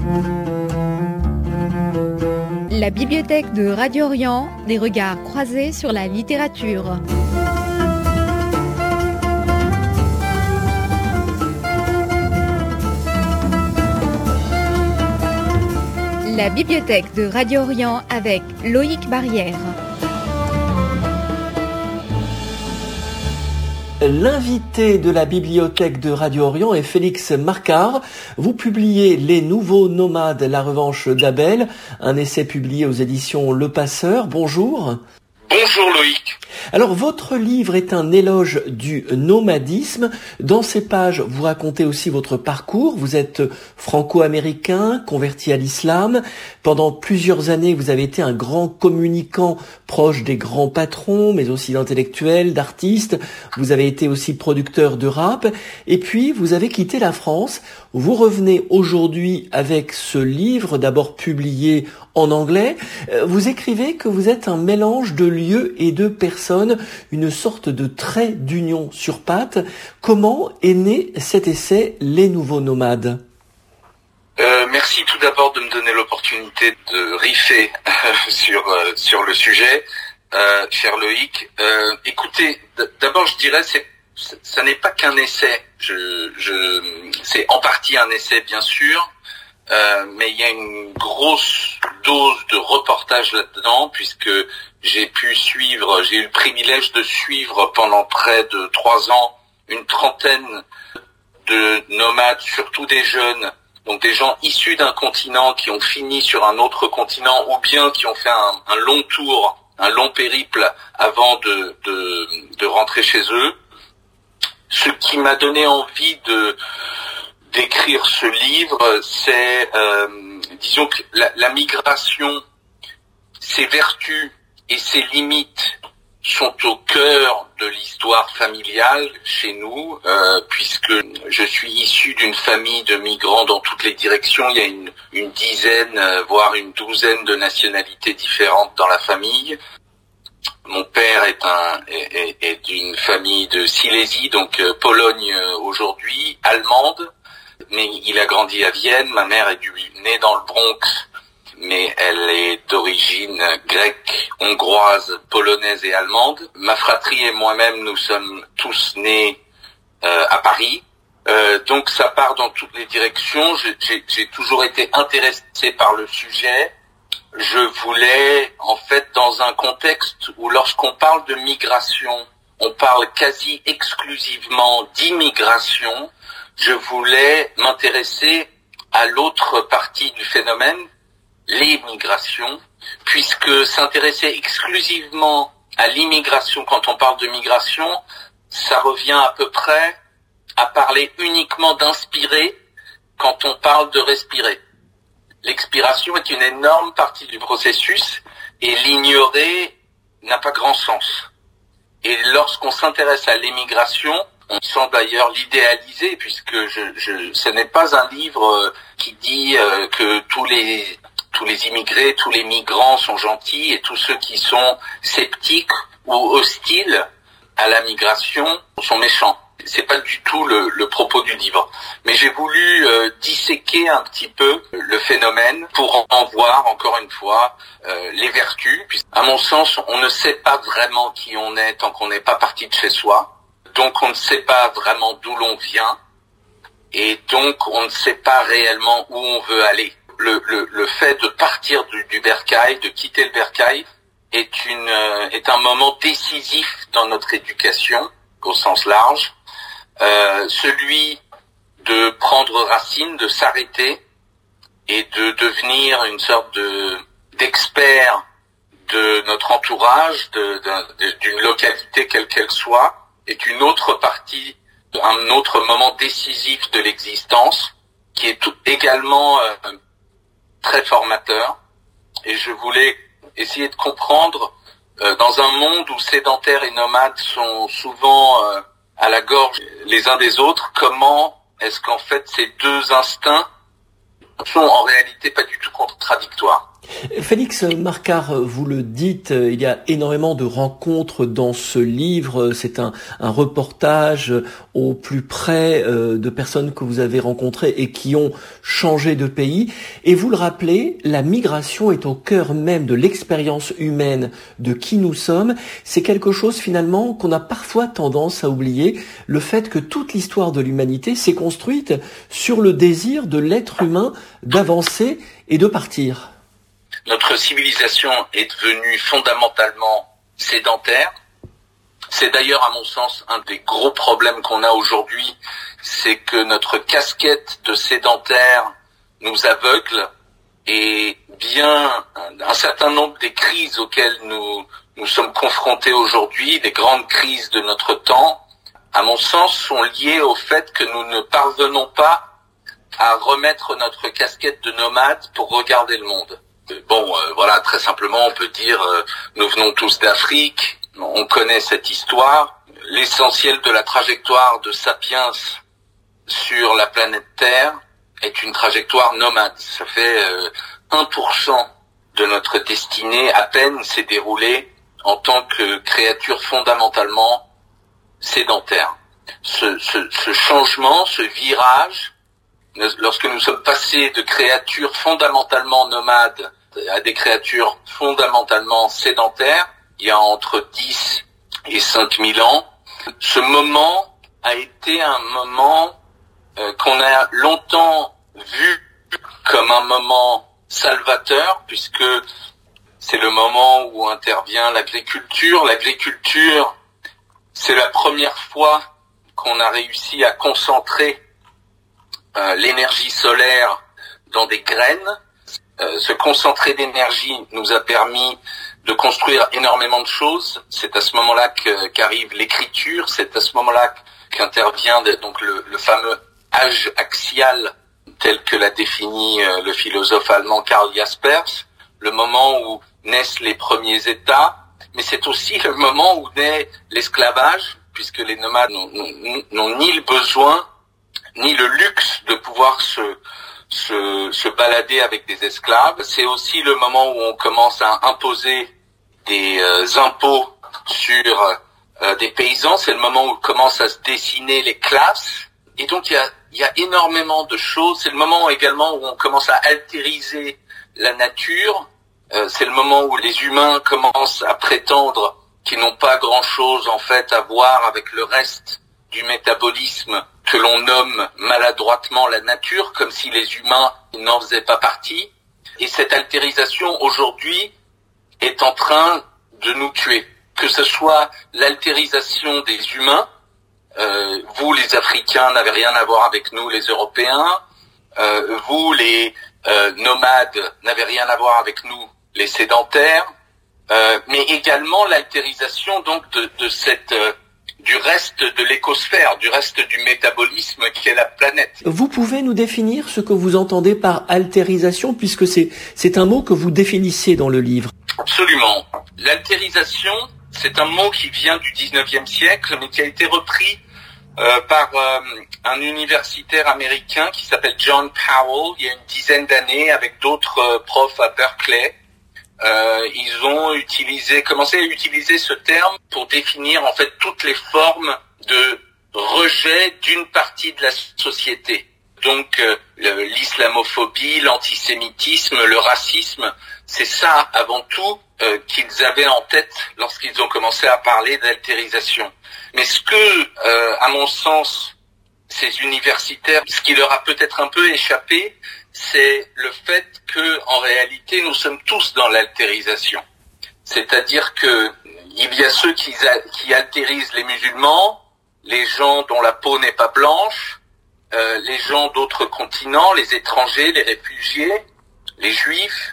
La bibliothèque de Radio Orient, des regards croisés sur la littérature. La bibliothèque de Radio Orient avec Loïc Barrière. L'invité de la bibliothèque de Radio Orient est Félix Marcard. Vous publiez Les Nouveaux Nomades, la revanche d'Abel, un essai publié aux éditions Le Passeur. Bonjour. Bonjour Loïc. Alors votre livre est un éloge du nomadisme. Dans ces pages, vous racontez aussi votre parcours. Vous êtes franco-américain, converti à l'islam. Pendant plusieurs années, vous avez été un grand communicant proche des grands patrons, mais aussi d'intellectuels, d'artistes. Vous avez été aussi producteur de rap. Et puis, vous avez quitté la France. Vous revenez aujourd'hui avec ce livre, d'abord publié en anglais. Vous écrivez que vous êtes un mélange de lieux et de personnes, une sorte de trait d'union sur pattes. Comment est né cet essai Les Nouveaux Nomades ? Merci tout d'abord de me donner l'opportunité de riffer sur le sujet, cher Loïc. Écoutez, d'abord je dirais ça n'est pas qu'un essai. C'est en partie un essai bien sûr, mais il y a une grosse dose de reportage là-dedans puisque j'ai eu le privilège de suivre pendant près de 3 ans une trentaine de nomades, surtout des jeunes. Donc des gens issus d'un continent qui ont fini sur un autre continent ou bien qui ont fait un long tour, un long périple avant de rentrer chez eux. Ce qui m'a donné envie d'écrire ce livre, c'est, disons que la migration, ses vertus et ses limites sont au cœur de l'histoire familiale chez nous, puisque je suis issu d'une famille de migrants dans toutes les directions. Il y a une dizaine, voire une douzaine de nationalités différentes dans la famille. Mon père est d'une famille de Silésie, donc Pologne aujourd'hui, allemande, mais il a grandi à Vienne. Ma mère est née dans le Bronx, mais elle est d'origine grecque, hongroise, polonaise et allemande. Ma fratrie et moi-même, nous sommes tous nés à Paris. Donc ça part dans toutes les directions. J'ai toujours été intéressé par le sujet. Je voulais, en fait, dans un contexte où lorsqu'on parle de migration, on parle quasi exclusivement d'immigration, je voulais m'intéresser à l'autre partie du phénomène, les migrations, puisque s'intéresser exclusivement à l'immigration quand on parle de migration, ça revient à peu près à parler uniquement d'inspirer quand on parle de respirer. L'expiration est une énorme partie du processus et l'ignorer n'a pas grand sens. Et lorsqu'on s'intéresse à l'émigration, on semble d'ailleurs l'idéaliser puisque ce n'est pas un livre qui dit que tous les immigrés, tous les migrants sont gentils et tous ceux qui sont sceptiques ou hostiles à la migration sont méchants. C'est pas du tout le propos du livre. Mais j'ai voulu disséquer un petit peu le phénomène pour en voir, encore une fois, les vertus. À mon sens, on ne sait pas vraiment qui on est tant qu'on n'est pas parti de chez soi. Donc on ne sait pas vraiment d'où l'on vient. Et donc on ne sait pas réellement où on veut aller. Le fait de partir du bercail, de quitter le bercail, est un moment décisif dans notre éducation, au sens large. Celui de prendre racine, de s'arrêter et de devenir une sorte d'expert de notre entourage, d'une localité quelle qu'elle soit, est une autre partie, un autre moment décisif de l'existence qui est également très formateur. Et je voulais essayer de comprendre dans un monde où sédentaires et nomades sont souvent à la gorge les uns des autres, comment est-ce qu'en fait ces deux instincts sont en réalité pas du tout contradictoires. Félix Marcard, vous le dites, il y a énormément de rencontres dans ce livre. C'est un reportage au plus près de personnes que vous avez rencontrées et qui ont changé de pays. Et vous le rappelez, la migration est au cœur même de l'expérience humaine de qui nous sommes. C'est quelque chose finalement qu'on a parfois tendance à oublier, le fait que toute l'histoire de l'humanité s'est construite sur le désir de l'être humain d'avancer et de partir. Notre civilisation est devenue fondamentalement sédentaire. C'est d'ailleurs, à mon sens, un des gros problèmes qu'on a aujourd'hui, c'est que notre casquette de sédentaire nous aveugle et bien un certain nombre des crises auxquelles nous sommes confrontés aujourd'hui, des grandes crises de notre temps, à mon sens, sont liées au fait que nous ne parvenons pas à remettre notre casquette de nomade pour regarder le monde. Bon, voilà, très simplement, on peut dire, nous venons tous d'Afrique, on connaît cette histoire. L'essentiel de la trajectoire de Sapiens sur la planète Terre est une trajectoire nomade. Ça fait 1% de notre destinée à peine s'est déroulée en tant que créature fondamentalement sédentaire. Ce changement, ce virage, lorsque nous sommes passés de créatures fondamentalement nomades à des créatures fondamentalement sédentaires, il y a entre 10 et 5000 ans, ce moment a été un moment qu'on a longtemps vu comme un moment salvateur, puisque c'est le moment où intervient l'agriculture. L'agriculture, c'est la première fois qu'on a réussi à concentrer l'énergie solaire dans des graines. Ce concentré d'énergie nous a permis de construire énormément de choses. C'est à ce moment-là qu'arrive l'écriture, c'est à ce moment-là qu'intervient donc le fameux âge axial tel que l'a défini le philosophe allemand Karl Jaspers, le moment où naissent les premiers États, mais c'est aussi le moment où naît l'esclavage, puisque les nomades n'ont ni le besoin ni le luxe de pouvoir se balader avec des esclaves. C'est aussi le moment où on commence à imposer des impôts sur des paysans. C'est le moment où commencent à se dessiner les classes. Et donc il y a énormément de choses. C'est le moment également où on commence à altériser la nature. C'est le moment où les humains commencent à prétendre qu'ils n'ont pas grand-chose en fait à voir avec le reste du métabolisme que l'on nomme maladroitement la nature, comme si les humains n'en faisaient pas partie. Et cette altérisation, aujourd'hui, est en train de nous tuer. Que ce soit l'altérisation des humains, vous les Africains n'avez rien à voir avec nous les Européens, vous les nomades n'avez rien à voir avec nous les sédentaires, mais également l'altérisation donc de cette du reste de l'écosphère, du reste du métabolisme qui est la planète. Vous pouvez nous définir ce que vous entendez par altérisation, puisque c'est un mot que vous définissez dans le livre. Absolument. L'altérisation, c'est un mot qui vient du 19e siècle, mais qui a été repris par un universitaire américain qui s'appelle John Powell, il y a une dizaine d'années, avec d'autres profs à Berkeley. Ils ont commencé à utiliser ce terme pour définir en fait toutes les formes de rejet d'une partie de la société. Donc l'islamophobie, l'antisémitisme, le racisme, c'est ça avant tout qu'ils avaient en tête lorsqu'ils ont commencé à parler d'altérisation. Mais ce que, à mon sens, ces universitaires, ce qui leur a peut-être un peu échappé, c'est le fait que, en réalité, nous sommes tous dans l'altérisation. C'est-à-dire que il y a ceux qui altérisent les musulmans, les gens dont la peau n'est pas blanche, les gens d'autres continents, les étrangers, les réfugiés, les juifs.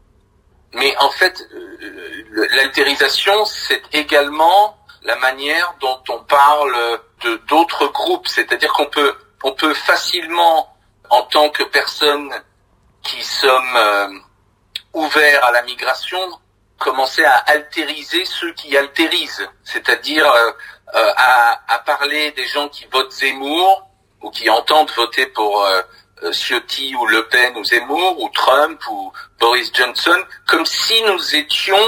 Mais en fait, l'altérisation, c'est également la manière dont on parle d'autres groupes. C'est-à-dire qu'on peut facilement, en tant que personnes qui sommes ouverts à la migration, commencer à altériser ceux qui altérisent, c'est-à-dire à parler des gens qui votent Zemmour ou qui entendent voter pour Ciotti ou Le Pen ou Zemmour ou Trump ou Boris Johnson, comme si nous étions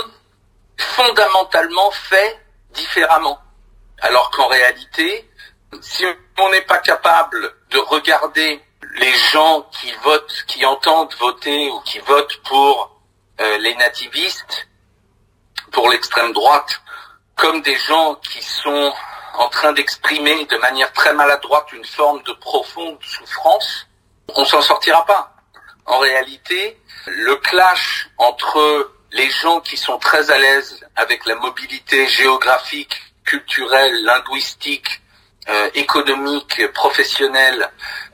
fondamentalement faits différemment. Alors qu'en réalité, si on n'est pas capable de regarder les gens qui votent, qui entendent voter ou qui votent pour les nativistes, pour l'extrême droite, comme des gens qui sont en train d'exprimer de manière très maladroite une forme de profonde souffrance, on s'en sortira pas. En réalité, le clash entre les gens qui sont très à l'aise avec la mobilité géographique, culturelle, linguistique, économique, professionnelle,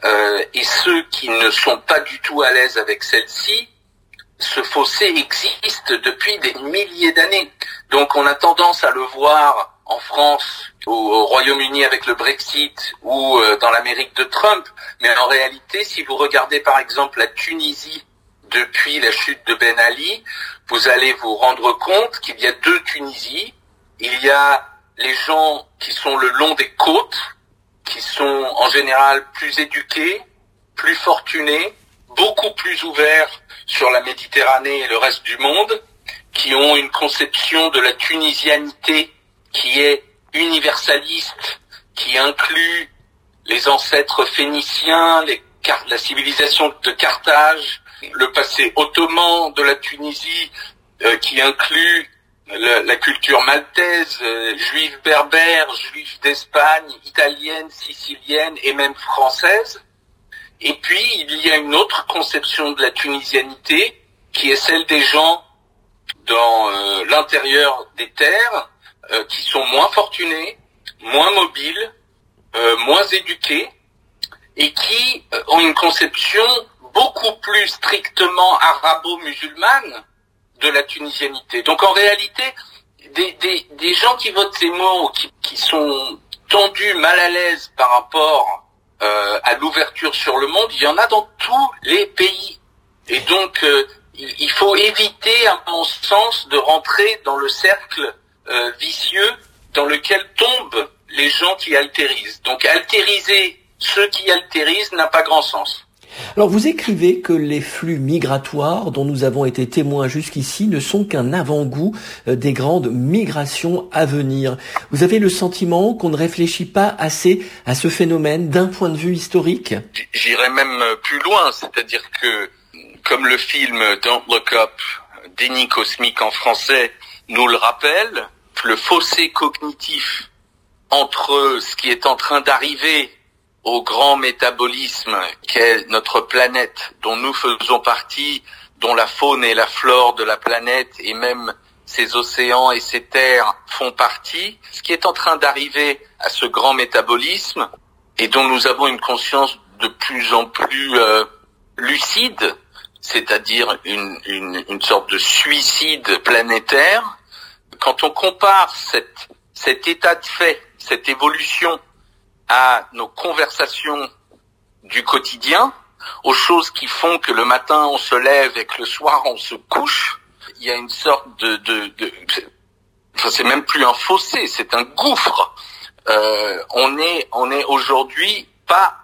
et ceux qui ne sont pas du tout à l'aise avec celle-ci, ce fossé existe depuis des milliers d'années. Donc on a tendance à le voir en France, au Royaume-Uni avec le Brexit ou dans l'Amérique de Trump. Mais en réalité, si vous regardez par exemple la Tunisie depuis la chute de Ben Ali, vous allez vous rendre compte qu'il y a deux Tunisies. Il y a les gens qui sont le long des côtes, qui sont en général plus éduqués, plus fortunés, beaucoup plus ouverts sur la Méditerranée et le reste du monde, qui ont une conception de la tunisianité qui est universaliste, qui inclut les ancêtres phéniciens, la civilisation de Carthage, le passé ottoman de la Tunisie, qui inclut la culture maltaise, juive berbère, juive d'Espagne, italienne, sicilienne et même française. Et puis, il y a une autre conception de la tunisianité qui est celle des gens dans l'intérieur des terres, qui sont moins fortunés, moins mobiles, moins éduqués, et qui ont une conception beaucoup plus strictement arabo-musulmane de la tunisianité. Donc en réalité, des gens qui votent ces mots, qui sont tendus, mal à l'aise par rapport à l'ouverture sur le monde, il y en a dans tous les pays. Et donc il faut éviter, à mon sens, de rentrer dans le cercle vicieux dans lequel tombent les gens qui altérisent. Donc altériser ceux qui altérisent n'a pas grand sens. Alors vous écrivez que les flux migratoires dont nous avons été témoins jusqu'ici ne sont qu'un avant-goût des grandes migrations à venir. Vous avez le sentiment qu'on ne réfléchit pas assez à ce phénomène d'un point de vue historique ? J'irais même plus loin, c'est-à-dire que, comme le film Don't Look Up, Déni cosmique en français, nous le rappelle, le fossé cognitif entre ce qui est en train d'arriver au grand métabolisme qu'est notre planète, dont nous faisons partie, dont la faune et la flore de la planète et même ces océans et ces terres font partie, ce qui est en train d'arriver à ce grand métabolisme et dont nous avons une conscience de plus en plus lucide, c'est-à-dire une sorte de suicide planétaire. Quand on compare cet état de fait, cette évolution à nos conversations du quotidien, aux choses qui font que le matin on se lève et que le soir on se couche, il y a une sorte enfin, c'est même plus un fossé, c'est un gouffre. On est aujourd'hui pas,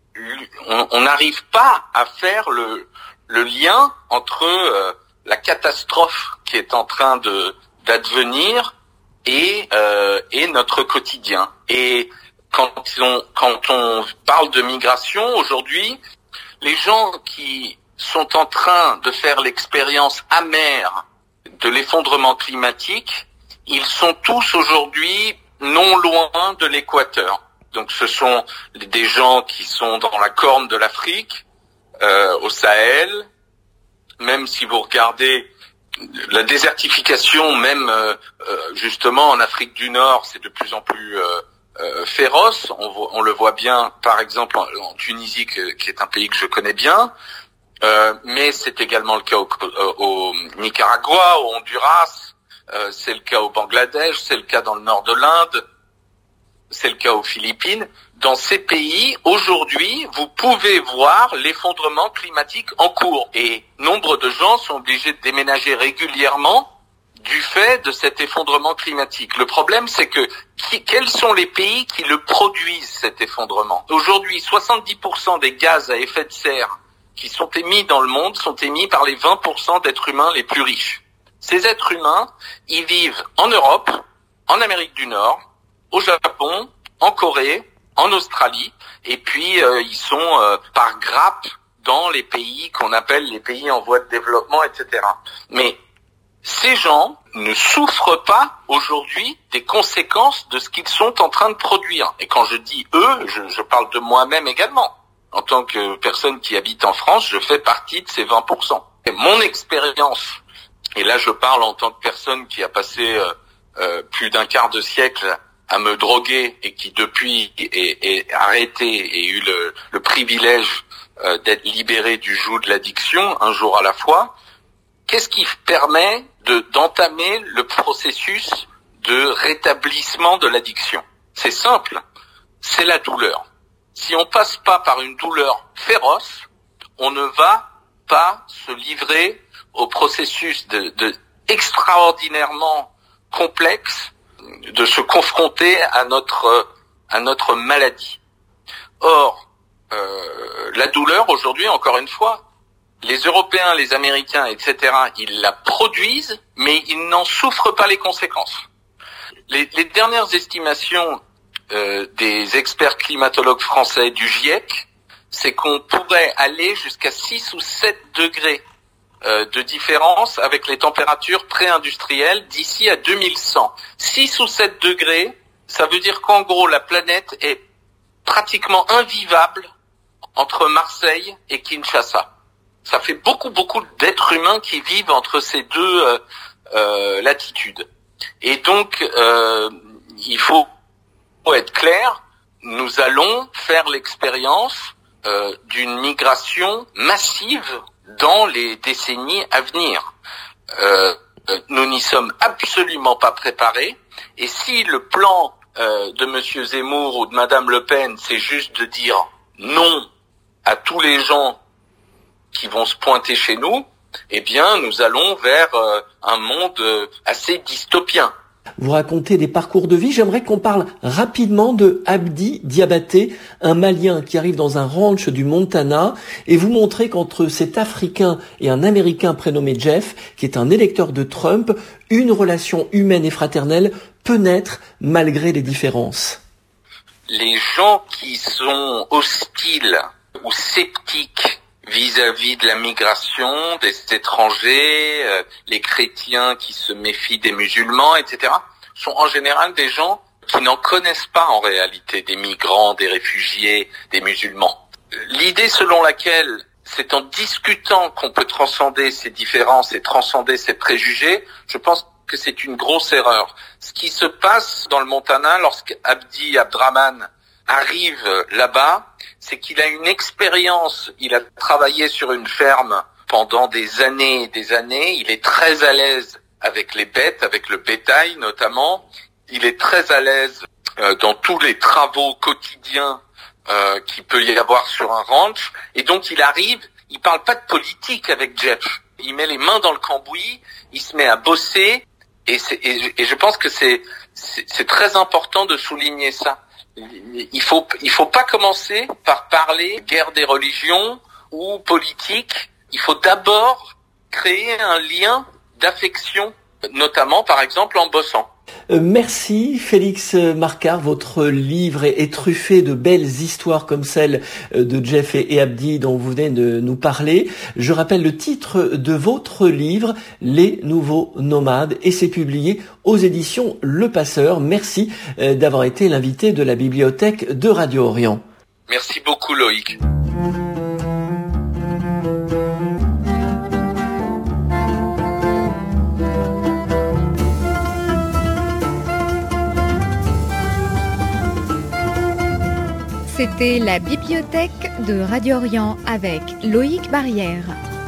on n'arrive pas à faire le lien entre la catastrophe qui est en train d'advenir et notre quotidien. Et quand on parle de migration aujourd'hui, les gens qui sont en train de faire l'expérience amère de l'effondrement climatique, ils sont tous aujourd'hui non loin de l'équateur. Donc ce sont des gens qui sont dans la corne de l'Afrique, au Sahel. Même si vous regardez la désertification, même justement en Afrique du Nord, c'est de plus en plus féroce. On le voit bien, par exemple, en Tunisie, qui est un pays que je connais bien, mais c'est également le cas au Nicaragua, au Honduras, c'est le cas au Bangladesh, c'est le cas dans le nord de l'Inde, c'est le cas aux Philippines. Dans ces pays, aujourd'hui, vous pouvez voir l'effondrement climatique en cours. Et nombre de gens sont obligés de déménager régulièrement du fait de cet effondrement climatique. Le problème, c'est que quels sont les pays qui le produisent, cet effondrement? Aujourd'hui, 70% des gaz à effet de serre qui sont émis dans le monde sont émis par les 20% d'êtres humains les plus riches. Ces êtres humains, ils vivent en Europe, en Amérique du Nord, au Japon, en Corée, en Australie, et puis ils sont par grappes dans les pays qu'on appelle les pays en voie de développement, etc. Mais ces gens ne souffrent pas aujourd'hui des conséquences de ce qu'ils sont en train de produire. Et quand je dis eux, je parle de moi-même également. En tant que personne qui habite en France, je fais partie de ces 20%. Et mon expérience, et là je parle en tant que personne qui a passé plus d'un quart de siècle à me droguer et qui depuis est arrêté et eu le privilège d'être libéré du joug de l'addiction, un jour à la fois, qu'est-ce qui permet d'entamer le processus de rétablissement de l'addiction? C'est simple, c'est la douleur. Si on passe pas par une douleur féroce, on ne va pas se livrer au processus de extraordinairement complexe de se confronter à notre maladie. Or, la douleur aujourd'hui, encore une fois, les Européens, les Américains, etc., ils la produisent, mais ils n'en souffrent pas les conséquences. Les dernières estimations des experts climatologues français du GIEC, c'est qu'on pourrait aller jusqu'à 6 ou 7 degrés de différence avec les températures pré-industrielles d'ici à 2100. 6 ou 7 degrés, ça veut dire qu'en gros, la planète est pratiquement invivable entre Marseille et Kinshasa. Ça fait beaucoup d'êtres humains qui vivent entre ces deux latitudes. Et donc, il faut être clair, nous allons faire l'expérience d'une migration massive dans les décennies à venir. Nous n'y sommes absolument pas préparés. Et si le plan de Monsieur Zemmour ou de Madame Le Pen, c'est juste de dire non à tous les gens qui vont se pointer chez nous, eh bien, nous allons vers un monde assez dystopien. Vous racontez des parcours de vie. J'aimerais qu'on parle rapidement de Abdi Diabaté, un Malien qui arrive dans un ranch du Montana, et vous montrez qu'entre cet Africain et un Américain prénommé Jeff, qui est un électeur de Trump, une relation humaine et fraternelle peut naître malgré les différences. Les gens qui sont hostiles ou sceptiques vis-à-vis de la migration, des étrangers, les chrétiens qui se méfient des musulmans, etc., sont en général des gens qui n'en connaissent pas en réalité des migrants, des réfugiés, des musulmans. L'idée selon laquelle c'est en discutant qu'on peut transcender ces différences et transcender ces préjugés, je pense que c'est une grosse erreur. Ce qui se passe dans le Montana lorsqu'Abdi Abdraman arrive là-bas, c'est qu'il a une expérience, il a travaillé sur une ferme pendant des années et des années, il est très à l'aise avec les bêtes, avec le bétail notamment, il est très à l'aise dans tous les travaux quotidiens qu'il peut y avoir sur un ranch, et donc il arrive, il parle pas de politique avec Jeff, il met les mains dans le cambouis, il se met à bosser, et je pense que c'est très important de souligner ça. Il faut pas commencer par parler guerre des religions ou politique. Il faut d'abord créer un lien d'affection, notamment par exemple en bossant. Merci Félix Marcard, votre livre est truffé de belles histoires comme celle de Jeff et Abdi dont vous venez de nous parler. Je rappelle le titre de votre livre, Les Nouveaux Nomades, et c'est publié aux éditions Le Passeur. Merci d'avoir été l'invité de la bibliothèque de Radio Orient. Merci beaucoup Loïc. C'était la bibliothèque de Radio Orient avec Loïc Barrière.